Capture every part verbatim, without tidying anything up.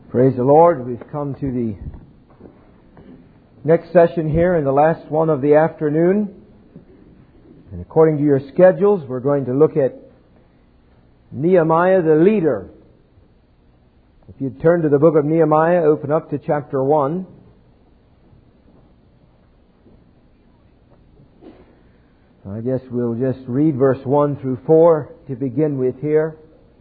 Praise the Lord. We've come to the next session here and the last one of the afternoon. And according to your schedules, we're going to look at Nehemiah the leader. If you'd turn to the book of Nehemiah, open up to chapter one. I guess we'll just read verse one through four to begin with here.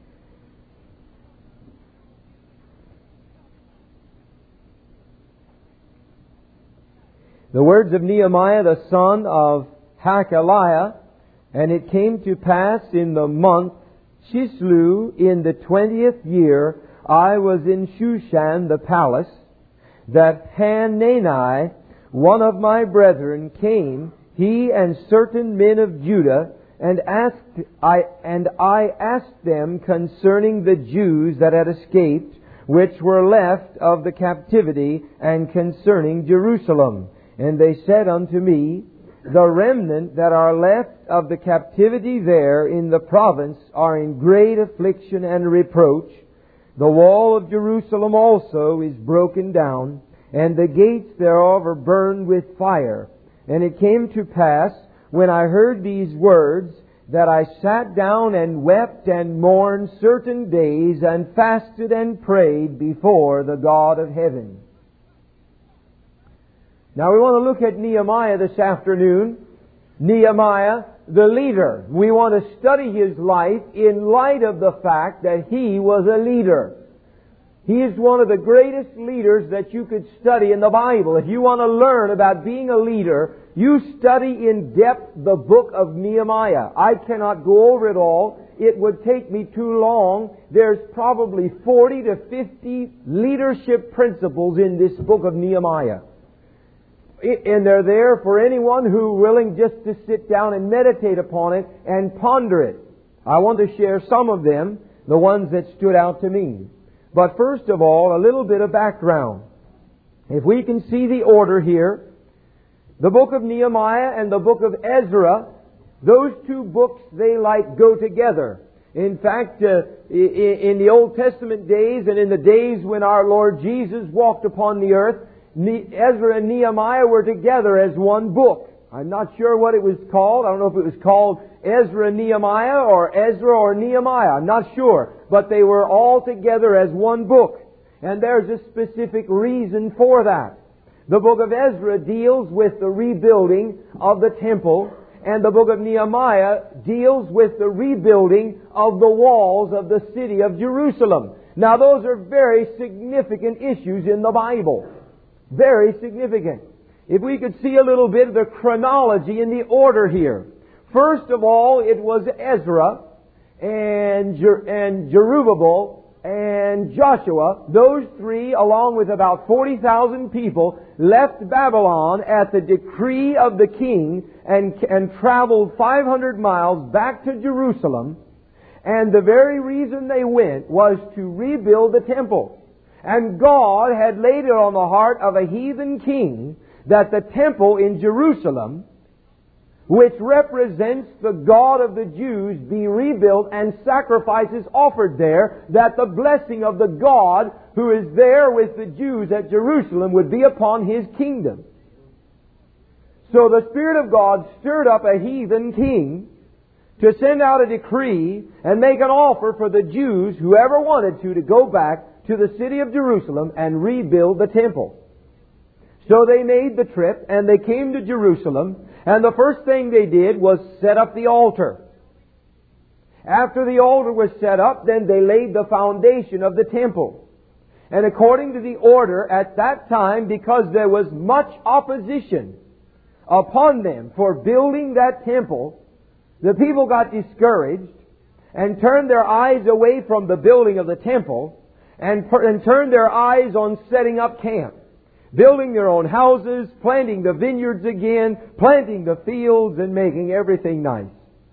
The words of Nehemiah the son of Hakaliah. And it came to pass in the month Chislu, in the twentieth year, I was in Shushan the palace, that Hanani, one of my brethren, came, he and certain men of Judah, and asked I and I asked them concerning the Jews that had escaped, which were left of the captivity, and concerning Jerusalem. And they said unto me, the remnant that are left of the captivity there in the province are in great affliction and reproach. The wall of Jerusalem also is broken down, and the gates thereof are burned with fire. And it came to pass, when I heard these words, that I sat down and wept and mourned certain days, and fasted and prayed before the God of heaven. Now we want to look at Nehemiah this afternoon. Nehemiah, the leader. We want to study his life in light of the fact that he was a leader. He is one of the greatest leaders that you could study in the Bible. If you want to learn about being a leader, you study in depth the book of Nehemiah. I cannot go over it all. It would take me too long. There's probably forty to fifty leadership principles in this book of Nehemiah. And they're there for anyone who is willing just to sit down and meditate upon it and ponder it. I want to share some of them, the ones that stood out to me. But first of all, a little bit of background. If we can see the order here, the book of Nehemiah and the book of Ezra, those two books, they like go together. In fact, uh, in the Old Testament days and in the days when our Lord Jesus walked upon the earth, Ezra and Nehemiah were together as one book. I'm not sure what it was called. I don't know if it was called Ezra and Nehemiah or Ezra or Nehemiah. I'm not sure. But they were all together as one book. And there's a specific reason for that. The book of Ezra deals with the rebuilding of the temple, and the book of Nehemiah deals with the rebuilding of the walls of the city of Jerusalem. Now those are very significant issues in the Bible. Very significant. If we could see a little bit of the chronology in the order here. First of all, it was Ezra and Jer- and Zerubbabel and Joshua. Those three, along with about forty thousand people, left Babylon at the decree of the king and, and traveled five hundred miles back to Jerusalem. And the very reason they went was to rebuild the temple. And God had laid it on the heart of a heathen king that the temple in Jerusalem, which represents the God of the Jews, be rebuilt and sacrifices offered there, that the blessing of the God who is there with the Jews at Jerusalem would be upon His kingdom. So the Spirit of God stirred up a heathen king to send out a decree and make an offer for the Jews, whoever wanted to, to go back to the city of Jerusalem and rebuild the temple. So they made the trip and they came to Jerusalem, and the first thing they did was set up the altar. After the altar was set up, then they laid the foundation of the temple. And according to the order at that time, because there was much opposition upon them for building that temple, the people got discouraged and turned their eyes away from the building of the temple and, per- and turned their eyes on setting up camp, building their own houses, planting the vineyards again, planting the fields, and making everything nice.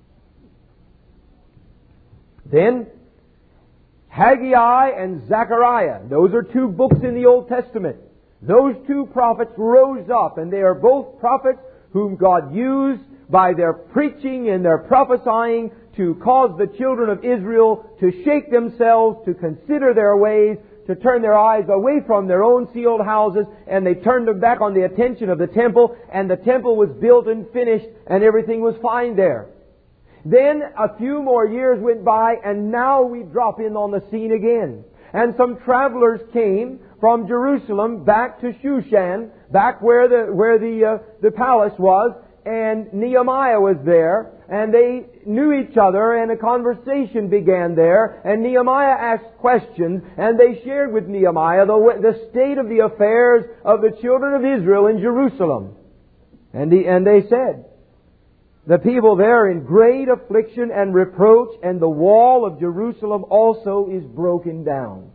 Then, Haggai and Zechariah, those are two books in the Old Testament. Those two prophets rose up, and they are both prophets whom God used by their preaching and their prophesying to cause the children of Israel to shake themselves, to consider their ways, to turn their eyes away from their own sealed houses, and they turned them back on the attention of the temple, and the temple was built and finished, and everything was fine there. Then a few more years went by, and now we drop in on the scene again. And some travelers came from Jerusalem back to Shushan, back where the where the uh, the palace was, and Nehemiah was there, and they knew each other, and a conversation began there, and Nehemiah asked questions, and they shared with Nehemiah the, the state of the affairs of the children of Israel in Jerusalem. And, he, and they said, the people there in great affliction and reproach, and the wall of Jerusalem also is broken down.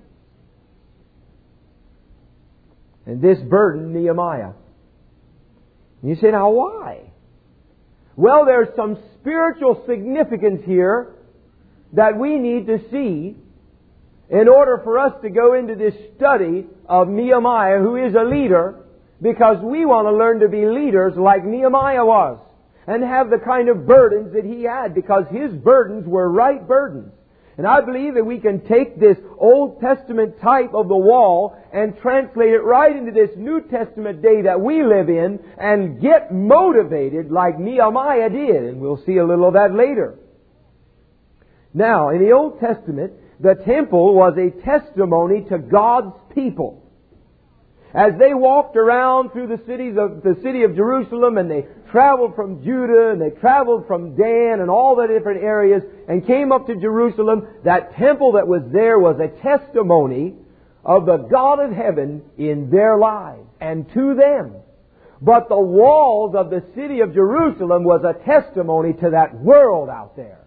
And this burdened Nehemiah. You say, now why? Well, there's some spiritual significance here that we need to see in order for us to go into this study of Nehemiah, who is a leader, because we want to learn to be leaders like Nehemiah was, and have the kind of burdens that he had, because his burdens were right burdens. And I believe that we can take this Old Testament type of the wall and translate it right into this New Testament day that we live in and get motivated like Nehemiah did. And we'll see a little of that later. Now, in the Old Testament, the temple was a testimony to God's people. As they walked around through the cities of the city of Jerusalem, and they traveled from Judah, and they traveled from Dan, and all the different areas, and came up to Jerusalem, that temple that was there was a testimony of the God of heaven in their lives and to them. But the walls of the city of Jerusalem was a testimony to that world out there.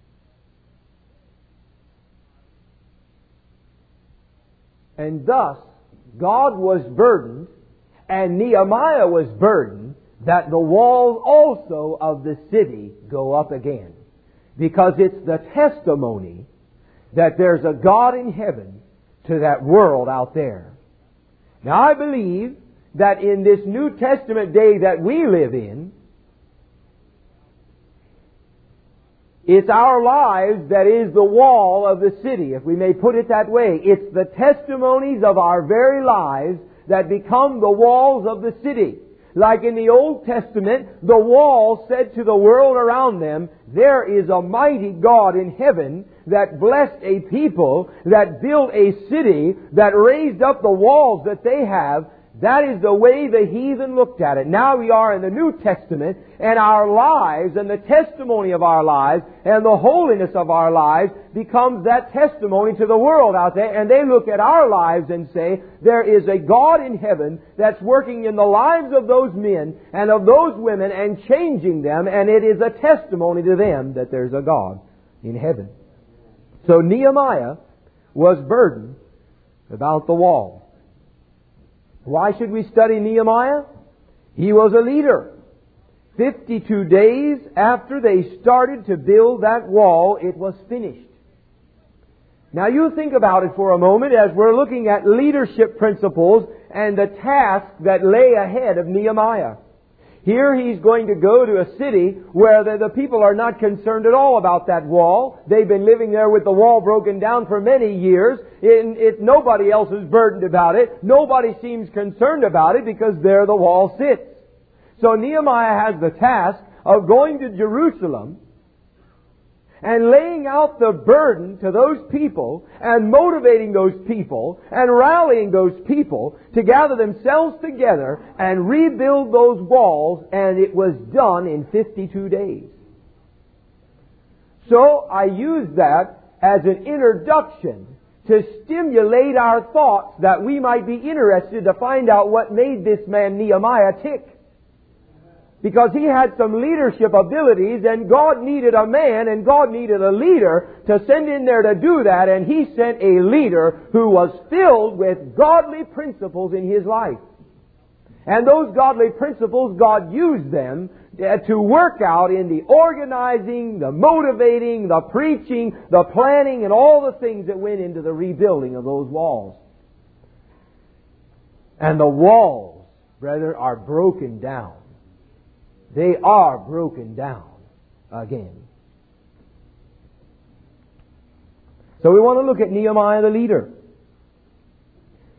And thus, God was burdened, and Nehemiah was burdened, that the walls also of the city go up again. Because it's the testimony that there's a God in heaven to that world out there. Now, I believe that in this New Testament day that we live in, it's our lives that is the wall of the city, if we may put it that way. It's the testimonies of our very lives that become the walls of the city. Like in the Old Testament, the wall said to the world around them, there is a mighty God in heaven that blessed a people, that built a city, that raised up the walls that they have. That is the way the heathen looked at it. Now we are in the New Testament, and our lives and the testimony of our lives and the holiness of our lives becomes that testimony to the world out there. And they look at our lives and say, there is a God in heaven that's working in the lives of those men and of those women and changing them, and it is a testimony to them that there's a God in heaven. So Nehemiah was burdened about the wall. Why should we study Nehemiah? He was a leader. Fifty-two days after they started to build that wall, it was finished. Now you think about it for a moment as we're looking at leadership principles and the task that lay ahead of Nehemiah. Here he's going to go to a city where the, the people are not concerned at all about that wall. They've been living there with the wall broken down for many years. It, it, nobody else is burdened about it. Nobody seems concerned about it because there the wall sits. So Nehemiah has the task of going to Jerusalem and laying out the burden to those people and motivating those people and rallying those people to gather themselves together and rebuild those walls, and it was done in fifty-two days. So I use that as an introduction to stimulate our thoughts that we might be interested to find out what made this man Nehemiah tick. Because he had some leadership abilities, and God needed a man and God needed a leader to send in there to do that, and He sent a leader who was filled with godly principles in his life. And those godly principles, God used them to work out in the organizing, the motivating, the preaching, the planning, and all the things that went into the rebuilding of those walls. And the walls, brethren, are broken down. They are broken down again. So we want to look at Nehemiah the leader.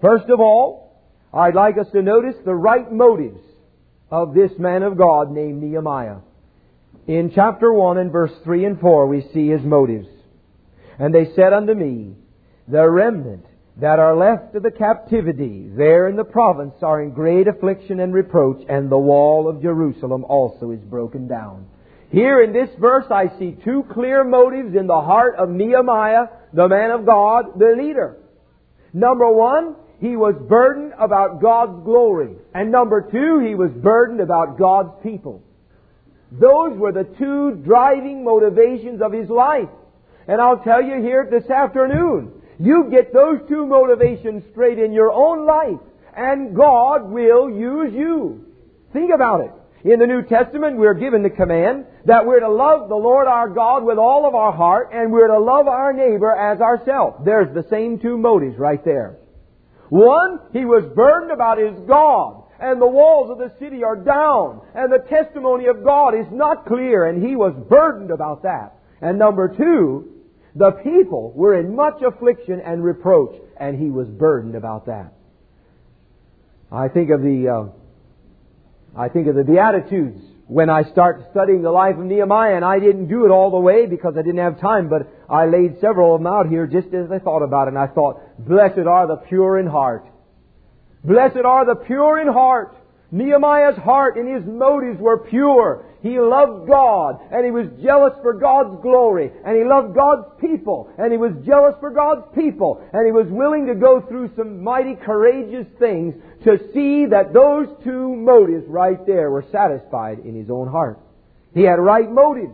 First of all, I'd like us to notice the right motives of this man of God named Nehemiah. In chapter one and verse three and four we see his motives. And they said unto me, the remnant that are left of the captivity there in the province are in great affliction and reproach, and the wall of Jerusalem also is broken down. Here in this verse I see two clear motives in the heart of Nehemiah, the man of God, the leader. Number one, he was burdened about God's glory. And number two, he was burdened about God's people. Those were the two driving motivations of his life. And I'll tell you here this afternoon, you get those two motivations straight in your own life, and God will use you. Think about it. In the New Testament, we're given the command that we're to love the Lord our God with all of our heart, and we're to love our neighbor as ourselves. There's the same two motives right there. One, he was burdened about his God, and the walls of the city are down, and the testimony of God is not clear, and he was burdened about that. And number two, the people were in much affliction and reproach, and he was burdened about that. I think of the uh, I think of the Beatitudes when I start studying the life of Nehemiah, and I didn't do it all the way because I didn't have time, but I laid several of them out here just as I thought about it, and I thought, blessed are the pure in heart. Blessed are the pure in heart. Nehemiah's heart and his motives were pure. He loved God, and he was jealous for God's glory, and he loved God's people, and he was jealous for God's people, and he was willing to go through some mighty courageous things to see that those two motives right there were satisfied in his own heart. He had right motives.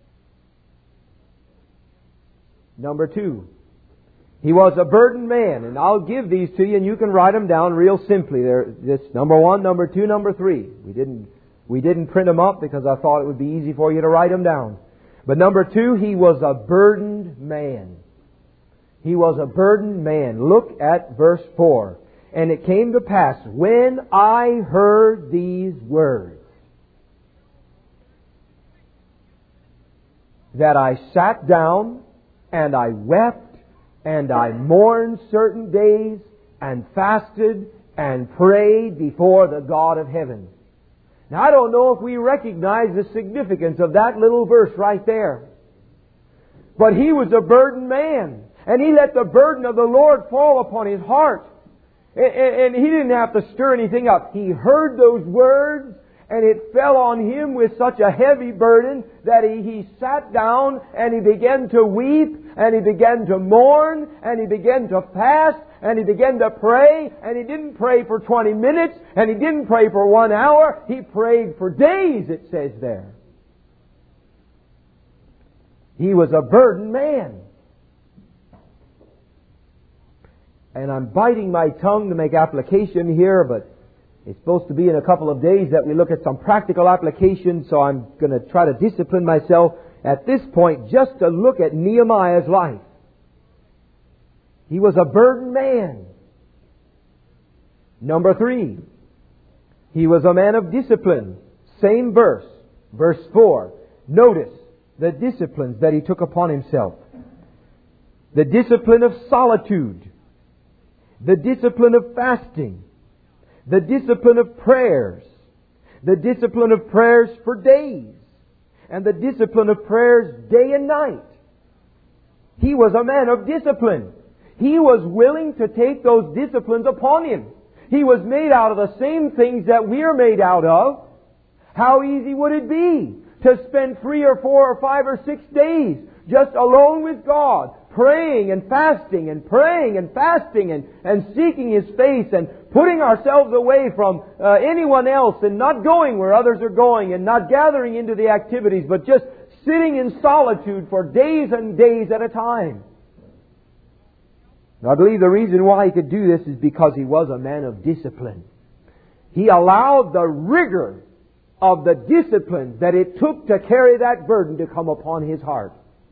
Number two, he was a burdened man, and I'll give these to you, and you can write them down real simply. There, this number one, number two, number three. We didn't we didn't print them up because I thought it would be easy for you to write them down. But number two, he was a burdened man. He was a burdened man. Look at verse four. And it came to pass, when I heard these words, that I sat down and I wept and I mourned certain days and fasted and prayed before the God of heaven. Now, I don't know if we recognize the significance of that little verse right there. But he was a burdened man, and he let the burden of the Lord fall upon his heart. And he didn't have to stir anything up. He heard those words, and it fell on him with such a heavy burden that he, he sat down and he began to weep, and he began to mourn, and he began to fast, and he began to pray, and he didn't pray for twenty minutes, and he didn't pray for one hour. He prayed for days, it says there. He was a burdened man. And I'm biting my tongue to make application here, but it's supposed to be in a couple of days that we look at some practical application, so I'm going to try to discipline myself at this point just to look at Nehemiah's life. He was a burdened man. Number three, he was a man of discipline. Same verse, verse four. Notice the disciplines that he took upon himself. The discipline of solitude. The discipline of fasting. The discipline of prayers. The discipline of prayers for days. And the discipline of prayers day and night. He was a man of discipline. He was willing to take those disciplines upon him. He was made out of the same things that we're made out of. How easy would it be to spend three or four or five or six days just alone with God, praying and fasting and praying and fasting and, and seeking His face and putting ourselves away from uh, anyone else and not going where others are going and not gathering into the activities, but just sitting in solitude for days and days at a time. I believe the reason why he could do this is because he was a man of discipline. He allowed the rigor of the discipline that it took to carry that burden to come upon his heart.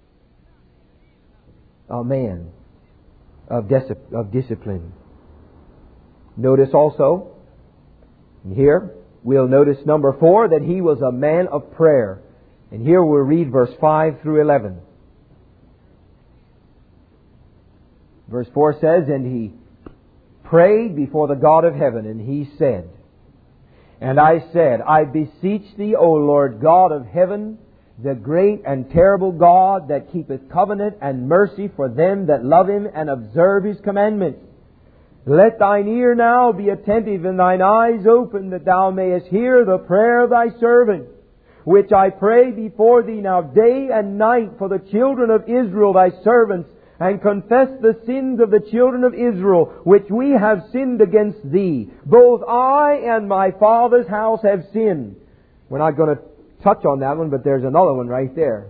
A man of, dis- of discipline. Notice also, here, we'll notice number four, that he was a man of prayer. And here we'll read verse five through eleven. Verse four says, and he prayed before the God of heaven, and he said, "And I said, I beseech thee, O Lord God of heaven, the great and terrible God that keepeth covenant and mercy for them that love Him and observe His commandments. Let thine ear now be attentive and thine eyes open, that thou mayest hear the prayer of thy servant, which I pray before thee now day and night for the children of Israel thy servants, and confess the sins of the children of Israel, which we have sinned against thee. Both I and my father's house have sinned." We're not going to touch on that one, but there's another one right there.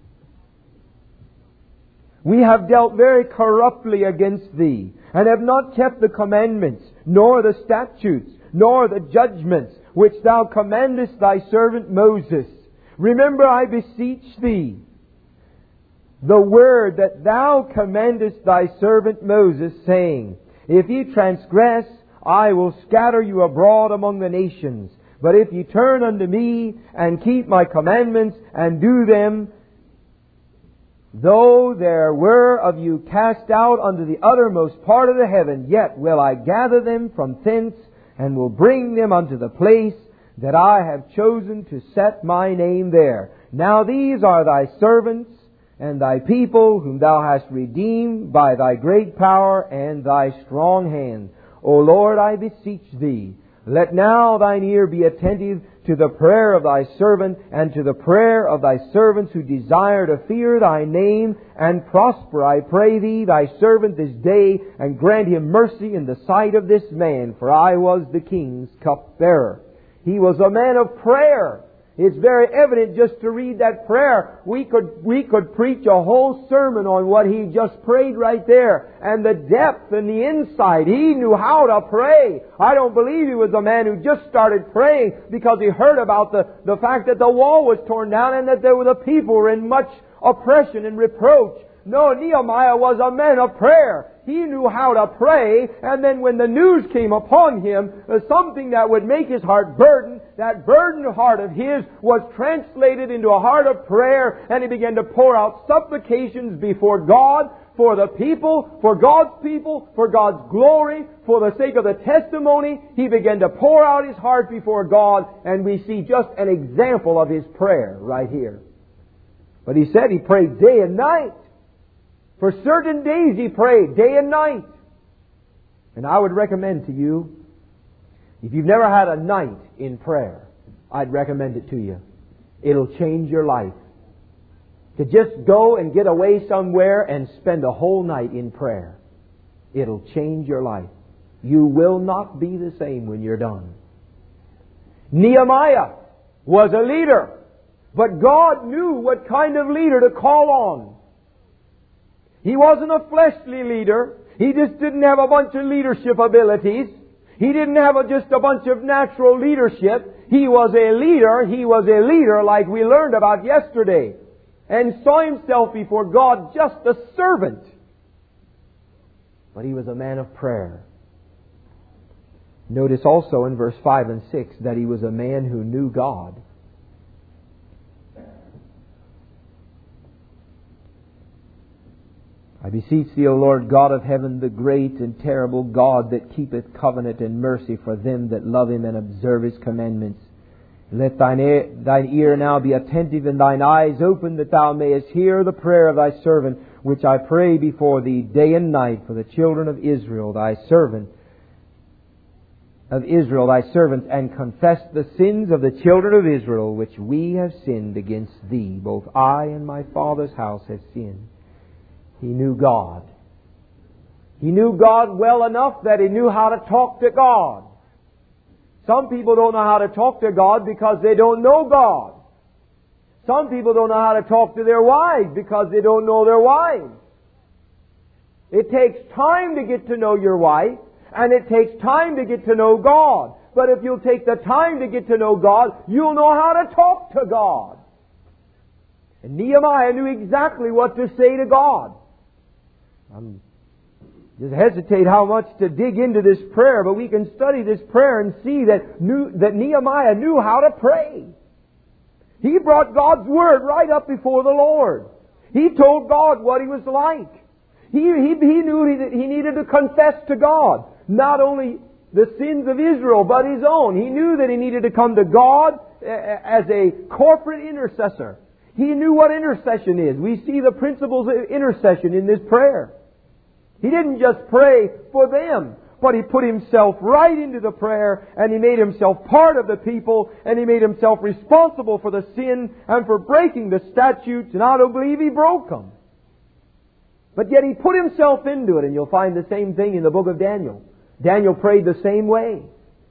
"We have dealt very corruptly against thee, and have not kept the commandments, nor the statutes, nor the judgments, which thou commandest thy servant Moses. Remember, I beseech thee, the word that thou commandest thy servant Moses, saying, If ye transgress, I will scatter you abroad among the nations. But if ye turn unto me, and keep my commandments, and do them, though there were of you cast out unto the uttermost part of the heaven, yet will I gather them from thence, and will bring them unto the place that I have chosen to set my name there. Now these are thy servants, and thy people, whom thou hast redeemed by thy great power and thy strong hand. O Lord, I beseech thee, let now thine ear be attentive to the prayer of thy servant, and to the prayer of thy servants who desire to fear thy name, and prosper, I pray thee, thy servant this day, and grant him mercy in the sight of this man, for I was the king's cupbearer." He was a man of prayer. It's very evident just to read that prayer. We could, we could preach a whole sermon on what he just prayed right there. And the depth and the insight. He knew how to pray. I don't believe he was a man who just started praying because he heard about the, the fact that the wall was torn down and that there were the people were in much oppression and reproach. No, Nehemiah was a man of prayer. He knew how to pray, and then when the news came upon him, uh, something that would make his heart burden, that burdened heart of his was translated into a heart of prayer, and he began to pour out supplications before God, for the people, for God's people, for God's glory, for the sake of the testimony. He began to pour out his heart before God, and we see just an example of his prayer right here. But he said he prayed day and night. For certain days he prayed, day and night. And I would recommend to you, if you've never had a night in prayer, I'd recommend it to you. It'll change your life. To just go and get away somewhere and spend a whole night in prayer. It'll change your life. You will not be the same when you're done. Nehemiah was a leader, but God knew what kind of leader to call on. He wasn't a fleshly leader. He just didn't have a bunch of leadership abilities. He didn't have a, just a bunch of natural leadership. He was a leader. He was a leader like we learned about yesterday. And saw himself before God just a servant. But he was a man of prayer. Notice also in verse five and six that he was a man who knew God. I beseech thee, O Lord God of heaven, the great and terrible God that keepeth covenant and mercy for them that love Him and observe His commandments. Let thine ear, thine ear now be attentive and thine eyes open, that thou mayest hear the prayer of thy servant, which I pray before thee day and night for the children of Israel, thy servant, of Israel, thy servants, and confess the sins of the children of Israel, which we have sinned against thee. Both I and my father's house have sinned. He knew God. He knew God well enough that he knew how to talk to God. Some people don't know how to talk to God because they don't know God. Some people don't know how to talk to their wives because they don't know their wives. It takes time to get to know your wife, and it takes time to get to know God. But if you'll take the time to get to know God, you'll know how to talk to God. And Nehemiah knew exactly what to say to God. I'm just hesitate how much to dig into this prayer, but we can study this prayer and see that, knew, that Nehemiah knew how to pray. He brought God's Word right up before the Lord. He told God what He was like. He, he, he knew that he needed to confess to God. not only the sins of Israel, but His own. He knew that He needed to come to God as a corporate intercessor. He knew what intercession is. We see the principles of intercession in this prayer. He didn't just pray for them, but He put Himself right into the prayer, and He made Himself part of the people, and He made Himself responsible for the sin and for breaking the statutes, and I don't believe He broke them. But yet He put Himself into it, and you'll find the same thing in the book of Daniel. Daniel prayed the same way.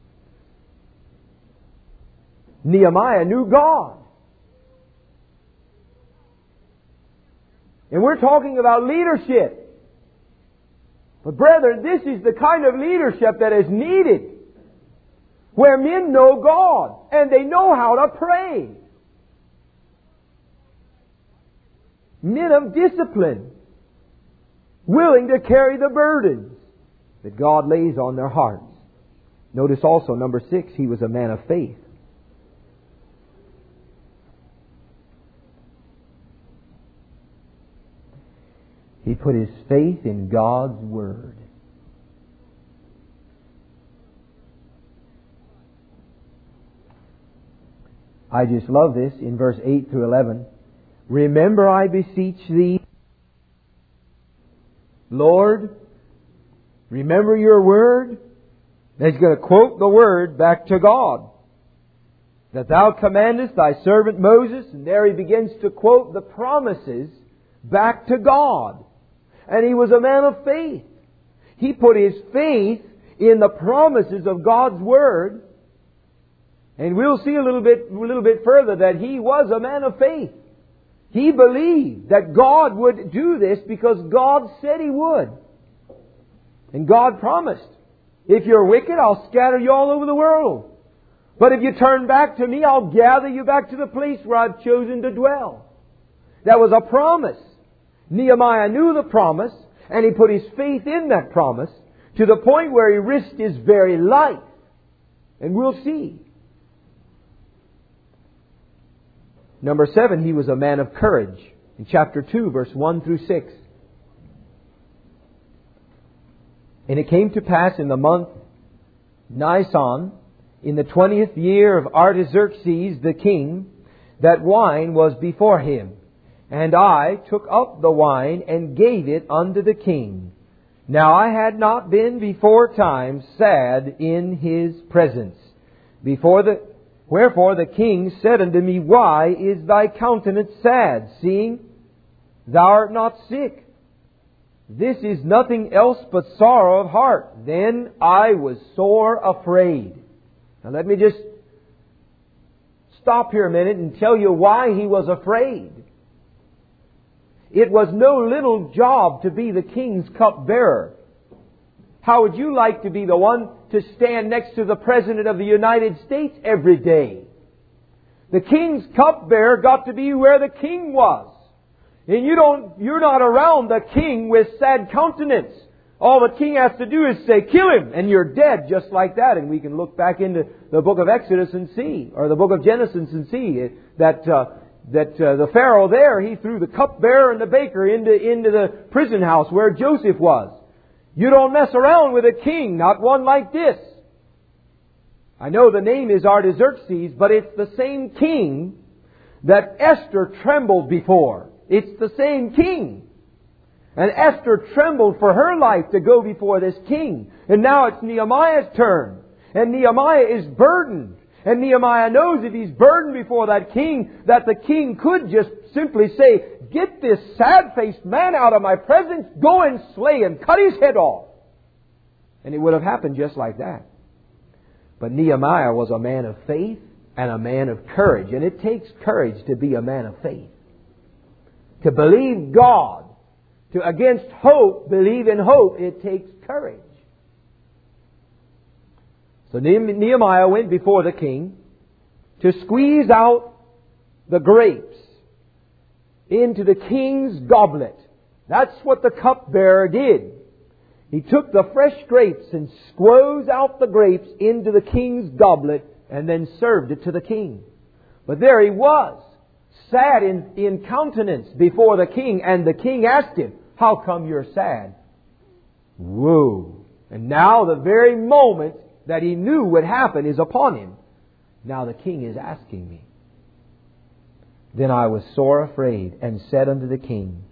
Nehemiah knew God. And we're talking about leadership. But brethren, this is the kind of leadership that is needed, where men know God and they know how to pray. Men of discipline, willing to carry the burdens that God lays on their hearts. Notice also, number six, he was a man of faith. He put his faith in God's Word. I just love this in verse eight through eleven. Remember, I beseech thee, Lord, remember your Word. And he's going to quote the Word back to God. That thou commandest thy servant Moses. And there he begins to quote the promises back to God. And he was a man of faith. He put his faith in the promises of God's Word. And we'll see a little bit, a little bit further that he was a man of faith. He believed that God would do this because God said He would. And God promised, if you're wicked, I'll scatter you all over the world. But if you turn back to me, I'll gather you back to the place where I've chosen to dwell. That was a promise. Nehemiah knew the promise, and he put his faith in that promise to the point where he risked his very life. And we'll see. Number seven, he was a man of courage. In chapter two, verse one through six. And it came to pass in the month Nisan, in the twentieth year of Artaxerxes the king, that wine was before him. And I took up the wine and gave it unto the king. Now I had not been before time sad in his presence. Before the Wherefore the king said unto me, Why is thy countenance sad, seeing thou art not sick? This is nothing else but sorrow of heart. Then I was sore afraid. Now let me just stop here a minute and tell you why he was afraid. It was no little job to be the king's cupbearer. How would you like to be the one to stand next to the President of the United States every day? The king's cupbearer got to be where the king was. And you don't, you're not around the king with sad countenance. All the king has to do is say, kill him, and you're dead just like that. And we can look back into the book of Exodus and see, or the book of Genesis and see that uh, that uh, the Pharaoh there, he threw the cupbearer and the baker into, into the prison house where Joseph was. You don't mess around with a king, not one like this. I know the name is Artaxerxes, but it's the same king that Esther trembled before. It's the same king. And Esther trembled for her life to go before this king. And now it's Nehemiah's turn. And Nehemiah is burdened. And Nehemiah knows if he's burdened before that king, that the king could just simply say, get this sad-faced man out of my presence, go and slay him, cut his head off. And it would have happened just like that. But Nehemiah was a man of faith and a man of courage. And it takes courage to be a man of faith. To believe God, to against hope, believe in hope, it takes courage. So Nehemiah went before the king to squeeze out the grapes into the king's goblet. That's what the cupbearer did. He took the fresh grapes and squeezed out the grapes into the king's goblet and then served it to the king. But there he was, sad in, in countenance before the king, and the king asked him, how come you're sad? Whoa! And now the very moment that he knew would happen is upon him. Now the king is asking me. Then I was sore afraid, and said unto the king,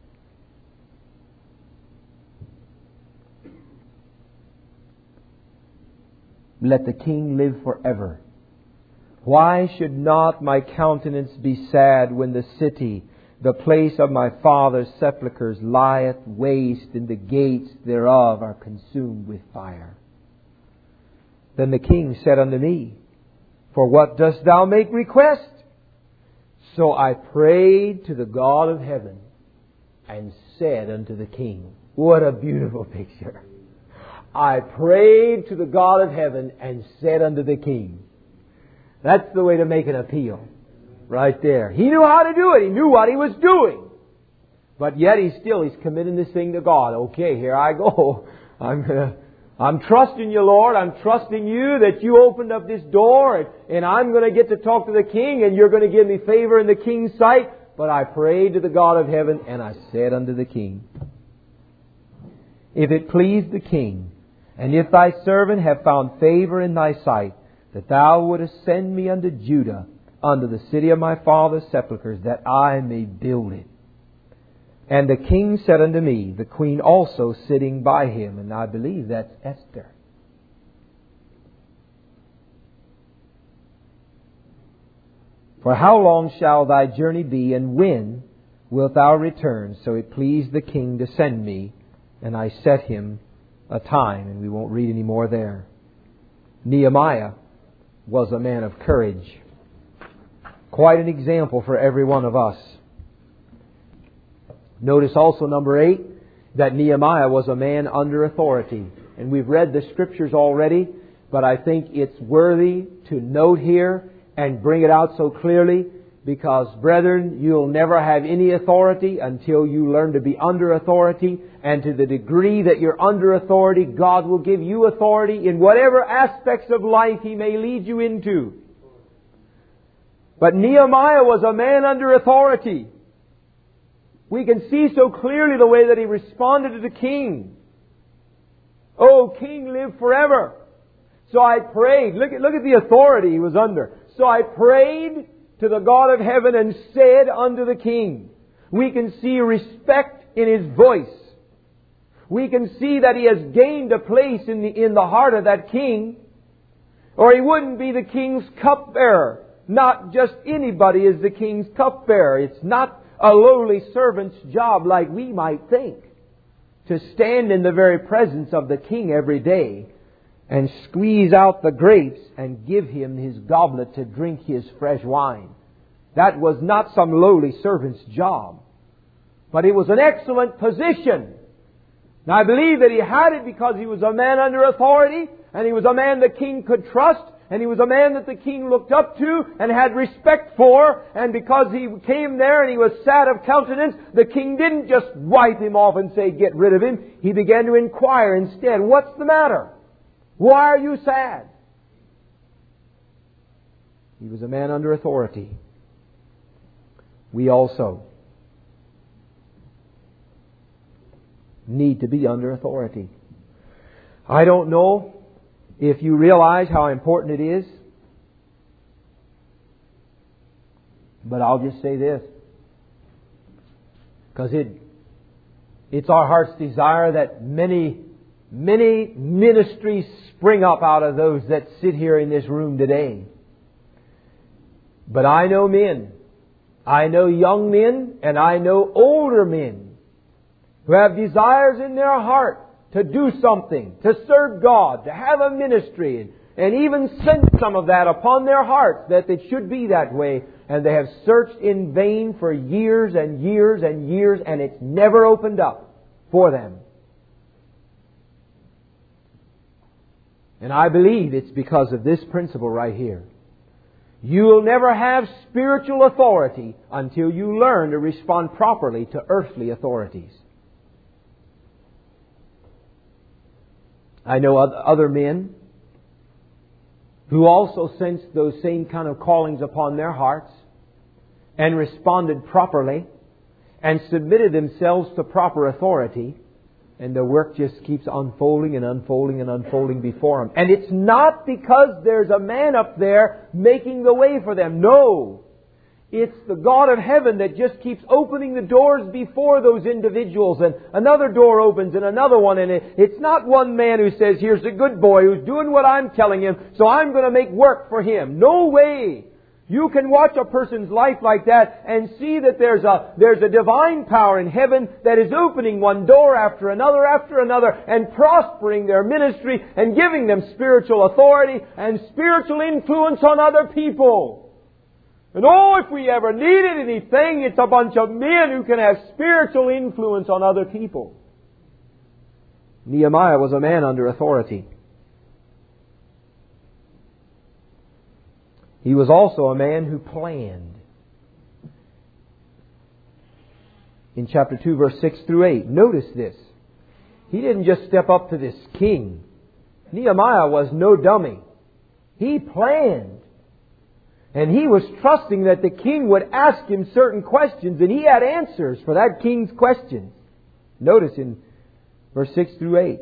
Let the king live forever. Why should not my countenance be sad when the city, the place of my father's sepulchres, lieth waste, and the gates thereof are consumed with fire? Then the king said unto me, For what dost thou make request? So I prayed to the God of heaven, and said unto the king, what a beautiful picture. I prayed to the God of heaven, and said unto the king. That's the way to make an appeal. Right there. He knew how to do it. He knew what he was doing. But yet he's still, he's committing this thing to God. Okay, here I go. I'm gonna, I'm trusting you, Lord. I'm trusting you that you opened up this door, and, and I'm going to get to talk to the king, and you're going to give me favor in the king's sight. But I prayed to the God of heaven, and I said unto the king, If it please the king, and if thy servant have found favor in thy sight, that thou wouldest send me unto Judah, unto the city of my father's sepulchres, that I may build it. And the king said unto me, the queen also sitting by him, and I believe that's Esther, For how long shall thy journey be, and when wilt thou return? So it pleased the king to send me, and I set him a time. And we won't read any more there. Nehemiah was a man of courage. Quite an example for every one of us. Notice also, number eight, that Nehemiah was a man under authority. And we've read the Scriptures already, but I think it's worthy to note here and bring it out so clearly, because, brethren, you'll never have any authority until you learn to be under authority. And to the degree that you're under authority, God will give you authority in whatever aspects of life He may lead you into. But Nehemiah was a man under authority. We can see so clearly the way that he responded to the king. Oh, king, live forever. So I prayed. Look at, look at the authority he was under. So I prayed to the God of heaven and said unto the king. We can see respect in his voice. We can see that he has gained a place in the, in the heart of that king, or he wouldn't be the king's cupbearer. Not just anybody is the king's cupbearer. It's not a lowly servant's job like we might think, to stand in the very presence of the king every day and squeeze out the grapes and give him his goblet to drink his fresh wine. That was not some lowly servant's job, but it was an excellent position. Now I believe that he had it because he was a man under authority, and he was a man the king could trust, and he was a man that the king looked up to and had respect for. And because he came there and he was sad of countenance, the king didn't just wipe him off and say, get rid of him. He began to inquire instead, what's the matter? Why are you sad? He was a man under authority. We also need to be under authority. I don't know if you realize how important it is, but I'll just say this, because it it's our heart's desire that many, many ministries spring up out of those that sit here in this room today. But I know men, I know young men, and I know older men who have desires in their heart to do something, to serve God, to have a ministry, and, and even sense some of that upon their hearts, that it should be that way. And they have searched in vain for years and years and years, and it's never opened up for them. And I believe it's because of this principle right here. You will never have spiritual authority until you learn to respond properly to earthly authorities. I know other men who also sensed those same kind of callings upon their hearts and responded properly and submitted themselves to proper authority. And the work just keeps unfolding and unfolding and unfolding before them. And it's not because there's a man up there making the way for them. No. It's the God of heaven that just keeps opening the doors before those individuals. And another door opens and another one. And it, it's not one man who says, here's a good boy who's doing what I'm telling him, so I'm going to make work for him. No way. You can watch a person's life like that and see that there's a, there's a divine power in heaven that is opening one door after another after another and prospering their ministry and giving them spiritual authority and spiritual influence on other people. And oh, if we ever needed anything, it's a bunch of men who can have spiritual influence on other people. Nehemiah was a man under authority. He was also a man who planned. In chapter two, verse six through eight, notice this. He didn't just step up to this king. Nehemiah was no dummy. He planned. And he was trusting that the king would ask him certain questions, and he had answers for that king's questions. Notice in verse six through eight.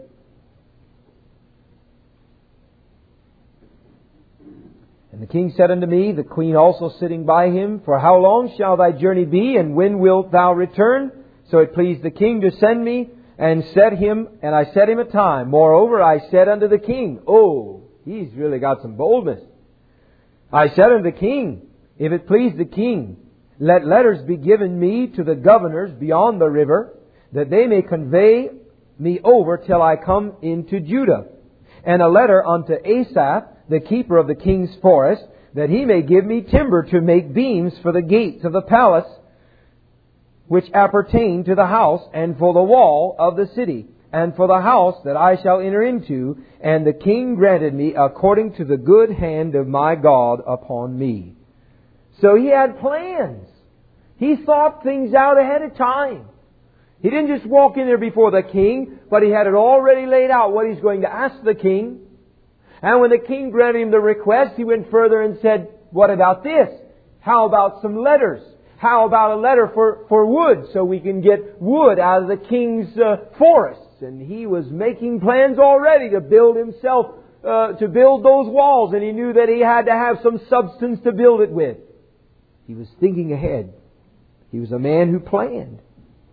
And the king said unto me, the queen also sitting by him, For how long shall thy journey be, and when wilt thou return? So it pleased the king to send me, and set him, and I set him a time. Moreover, I said unto the king, Oh, he's really got some boldness. I said unto the king, If it please the king, let letters be given me to the governors beyond the river, that they may convey me over till I come into Judah. And a letter unto Asaph, the keeper of the king's forest, that he may give me timber to make beams for the gates of the palace, which appertain to the house, and for the wall of the city, and for the house that I shall enter into. And the king granted me according to the good hand of my God upon me. So he had plans. He thought things out ahead of time. He didn't just walk in there before the king, but he had it already laid out what he's going to ask the king. And when the king granted him the request, he went further and said, What about this? How about some letters? How about a letter for, for wood, so we can get wood out of the king's uh, forests? And he was making plans already to build himself, uh, to build those walls. And he knew that he had to have some substance to build it with. He was thinking ahead. He was a man who planned.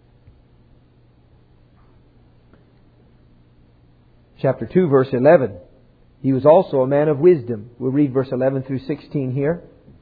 Chapter two, verse eleven. He was also a man of wisdom. We'll read verse eleven through sixteen here.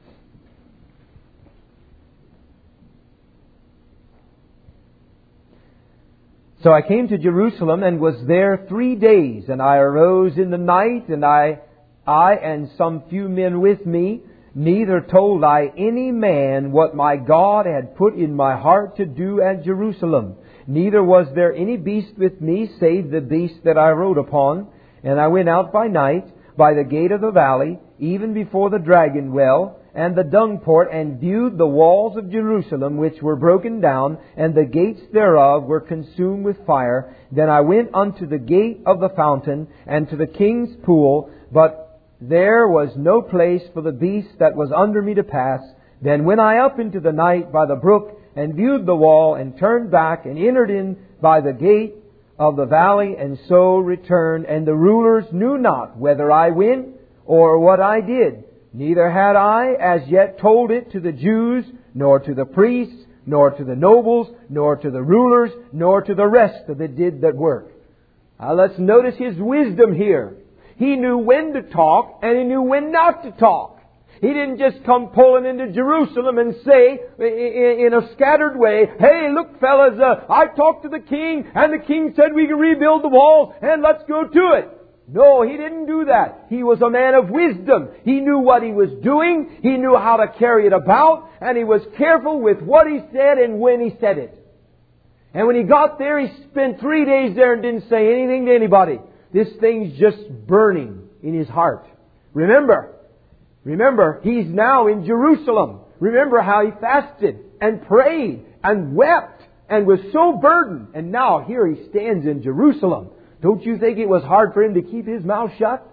So I came to Jerusalem and was there three days, and I arose in the night, and I, I and some few men with me, neither told I any man what my God had put in my heart to do at Jerusalem. Neither was there any beast with me, save the beast that I rode upon. And I went out by night, by the gate of the valley, even before the dragon well, and the dung port, and viewed the walls of Jerusalem, which were broken down, and the gates thereof were consumed with fire. Then I went unto the gate of the fountain, and to the king's pool, but there was no place for the beast that was under me to pass. Then went I up into the night by the brook, and viewed the wall, and turned back, and entered in by the gate of the valley, and so returned. And the rulers knew not whether I went, or what I did. Neither had I as yet told it to the Jews, nor to the priests, nor to the nobles, nor to the rulers, nor to the rest of the did that work. Now let's notice his wisdom here. He knew when to talk, and he knew when not to talk. He didn't just come pulling into Jerusalem and say, in a scattered way, Hey, look, fellas, uh, I talked to the king, and the king said we can rebuild the walls, and let's go to it. No, he didn't do that. He was a man of wisdom. He knew what he was doing. He knew how to carry it about. And he was careful with what he said and when he said it. And when he got there, he spent three days there and didn't say anything to anybody. This thing's just burning in his heart. Remember, remember, he's now in Jerusalem. Remember how he fasted and prayed and wept and was so burdened. And now here he stands in Jerusalem. Don't you think it was hard for him to keep his mouth shut?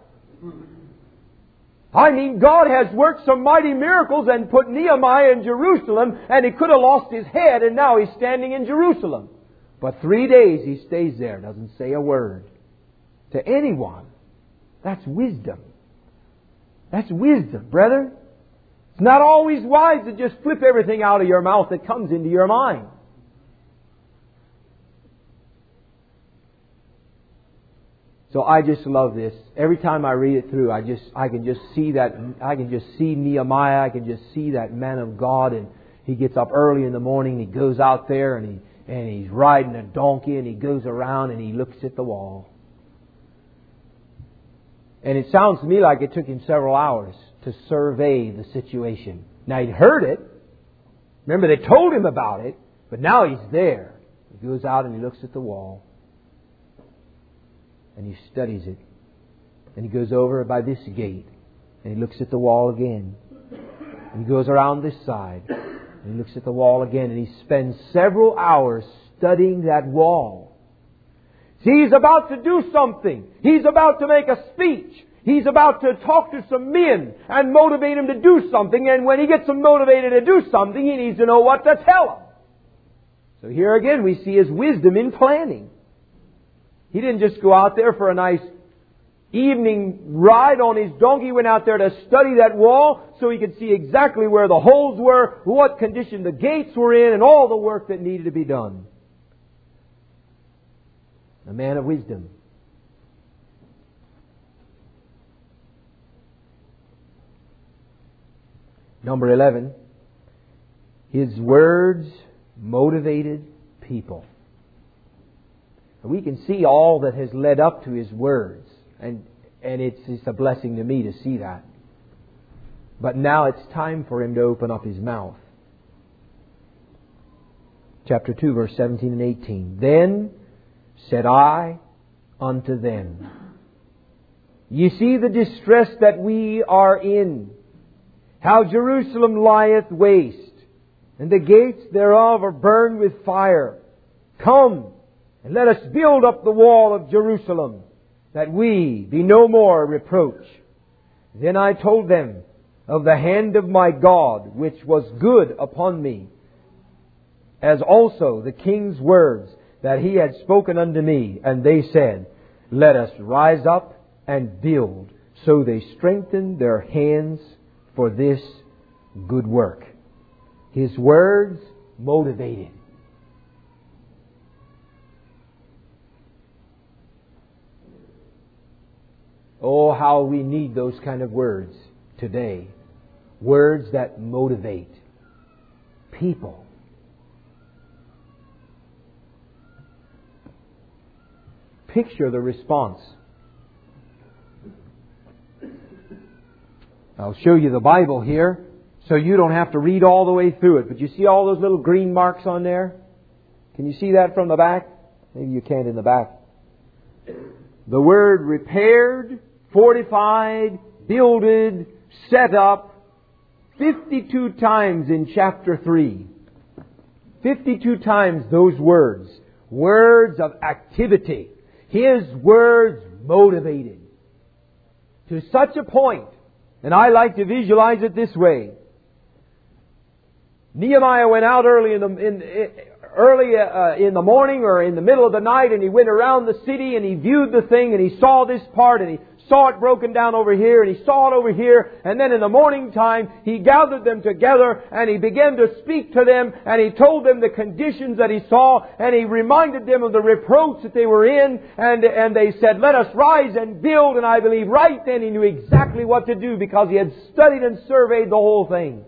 I mean, God has worked some mighty miracles and put Nehemiah in Jerusalem, and he could have lost his head, and now he's standing in Jerusalem. But three days he stays there, doesn't say a word to anyone. That's wisdom. That's wisdom, brother. It's not always wise to just flip everything out of your mouth that comes into your mind. So I just love this. Every time I read it through, I just I can just see that I can just see Nehemiah. I can just see that man of God, and he gets up early in the morning. And he goes out there and he and he's riding a donkey, and he goes around and he looks at the wall. And it sounds to me like it took him several hours to survey the situation. Now he'd heard it. Remember, they told him about it, but now he's there. He goes out and he looks at the wall. And he studies it. And he goes over by this gate. And he looks at the wall again. And he goes around this side. And he looks at the wall again. And he spends several hours studying that wall. See, he's about to do something. He's about to make a speech. He's about to talk to some men and motivate them to do something. And when he gets them motivated to do something, he needs to know what to tell them. So here again we see his wisdom in planning. He didn't just go out there for a nice evening ride on his donkey. He went out there to study that wall so he could see exactly where the holes were, what condition the gates were in, and all the work that needed to be done. A man of wisdom. Number eleven. His words motivated people. We can see all that has led up to his words. And, and it's, it's a blessing to me to see that. But now it's time for him to open up his mouth. Chapter two, verse seventeen and eighteen. Then said I unto them, Ye see the distress that we are in, how Jerusalem lieth waste, and the gates thereof are burned with fire. Come, and let us build up the wall of Jerusalem, that we be no more reproach. Then I told them of the hand of my God, which was good upon me, as also the king's words that he had spoken unto me. And they said, Let us rise up and build. So they strengthened their hands for this good work. His words motivated. Oh, how we need those kind of words today. Words that motivate people. Picture the response. I'll show you the Bible here so you don't have to read all the way through it. But you see all those little green marks on there? Can you see that from the back? Maybe you can't in the back. The word repaired, fortified, builded, set up, fifty-two times in chapter three. fifty-two times those words. Words of activity. His words motivated. To such a point, and I like to visualize it this way. Nehemiah went out early in the, in, early uh, in the morning or in the middle of the night, and he went around the city and he viewed the thing, and he saw this part, and he saw it broken down over here, and he saw it over here, and then in the morning time he gathered them together and he began to speak to them, and he told them the conditions that he saw, and he reminded them of the reproach that they were in, and, and they said, Let us rise and build. And I believe right then he knew exactly what to do, because he had studied and surveyed the whole thing.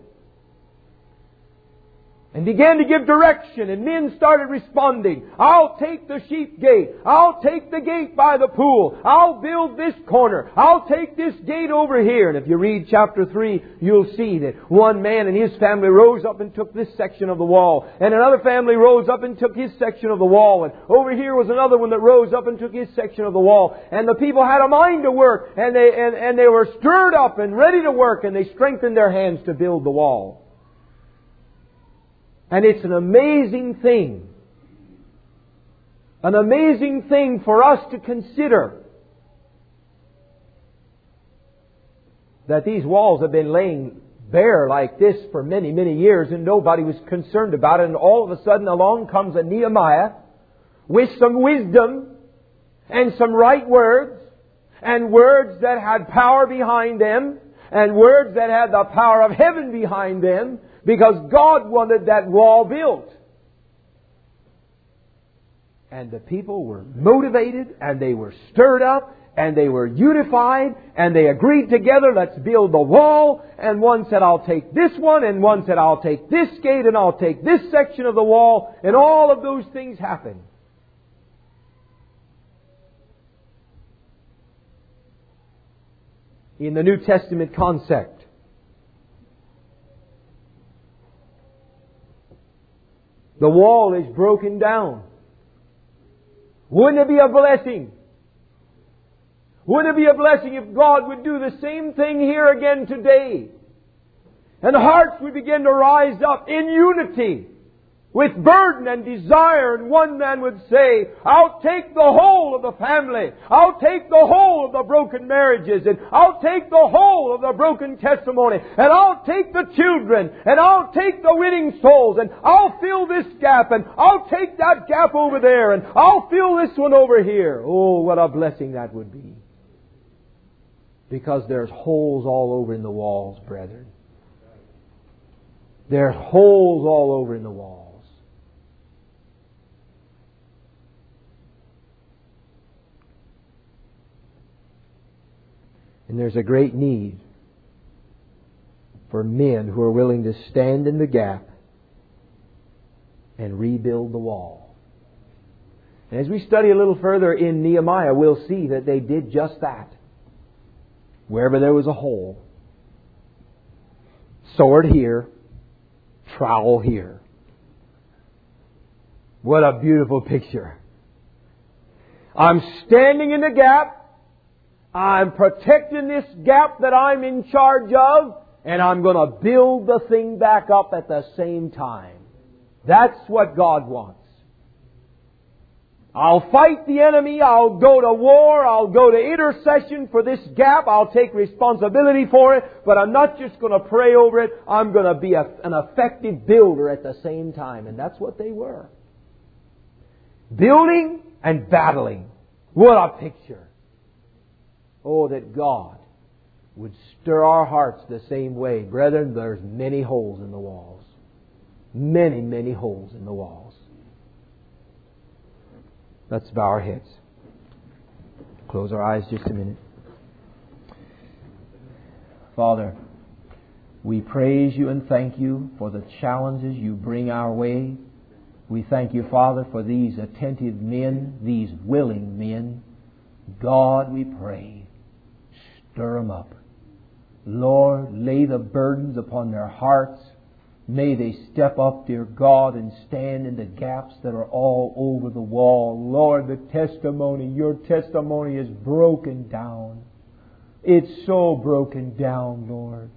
And began to give direction, and men started responding. I'll take the sheep gate. I'll take the gate by the pool. I'll build this corner. I'll take this gate over here. And if you read chapter three, you'll see that one man and his family rose up and took this section of the wall. And another family rose up and took his section of the wall. And over here was another one that rose up and took his section of the wall. And the people had a mind to work, and they, and, and they were stirred up and ready to work, and they strengthened their hands to build the wall. And it's an amazing thing. An amazing thing for us to consider. That these walls have been laying bare like this for many, many years, and nobody was concerned about it. And all of a sudden along comes a Nehemiah with some wisdom and some right words, and words that had power behind them, and words that had the power of heaven behind them, because God wanted that wall built. And the people were motivated, and they were stirred up, and they were unified, and they agreed together, let's build the wall. And one said, I'll take this one, and one said, I'll take this gate, and I'll take this section of the wall, and all of those things happened. In the New Testament concept, the wall is broken down. Wouldn't it be a blessing? Wouldn't it be a blessing if God would do the same thing here again today? And hearts would begin to rise up in unity, with burden and desire, and one man would say, I'll take the whole of the family. I'll take the whole of the broken marriages, and I'll take the whole of the broken testimony, and I'll take the children, and I'll take the winning souls, and I'll fill this gap, and I'll take that gap over there, and I'll fill this one over here. Oh, what a blessing that would be. Because there's holes all over in the walls, brethren. There's holes all over in the walls. And there's a great need for men who are willing to stand in the gap and rebuild the wall. And as we study a little further in Nehemiah, we'll see that they did just that. Wherever there was a hole, sword here, trowel here. What a beautiful picture. I'm standing in the gap. I'm protecting this gap that I'm in charge of, and I'm going to build the thing back up at the same time. That's what God wants. I'll fight the enemy. I'll go to war. I'll go to intercession for this gap. I'll take responsibility for it. But I'm not just going to pray over it. I'm going to be a, an effective builder at the same time. And that's what they were. Building and battling. What a picture. Oh, that God would stir our hearts the same way. Brethren, there's many holes in the walls. Many, many holes in the walls. Let's bow our heads. Close our eyes just a minute. Father, we praise You and thank You for the challenges You bring our way. We thank You, Father, for these attentive men, these willing men. God, we pray, stir them up. Lord, lay the burdens upon their hearts. May they step up, dear God, and stand in the gaps that are all over the wall. Lord, the testimony, Your testimony is broken down. It's so broken down, Lord.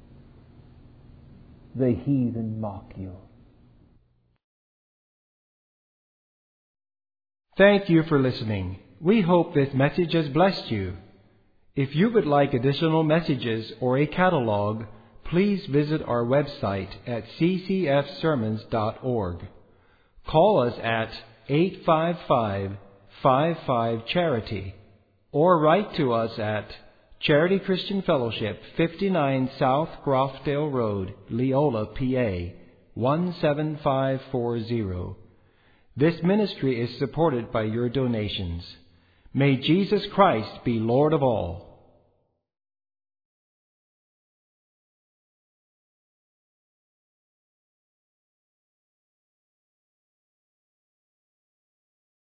The heathen mock You. Thank you for listening. We hope this message has blessed you. If you would like additional messages or a catalog, please visit our website at c c f sermons dot org. Call us at eight five five, five five, charity or write to us at Charity Christian Fellowship, fifty-nine South Grofdale Road, Leola, P A one seven five four zero. This ministry is supported by your donations. May Jesus Christ be Lord of all.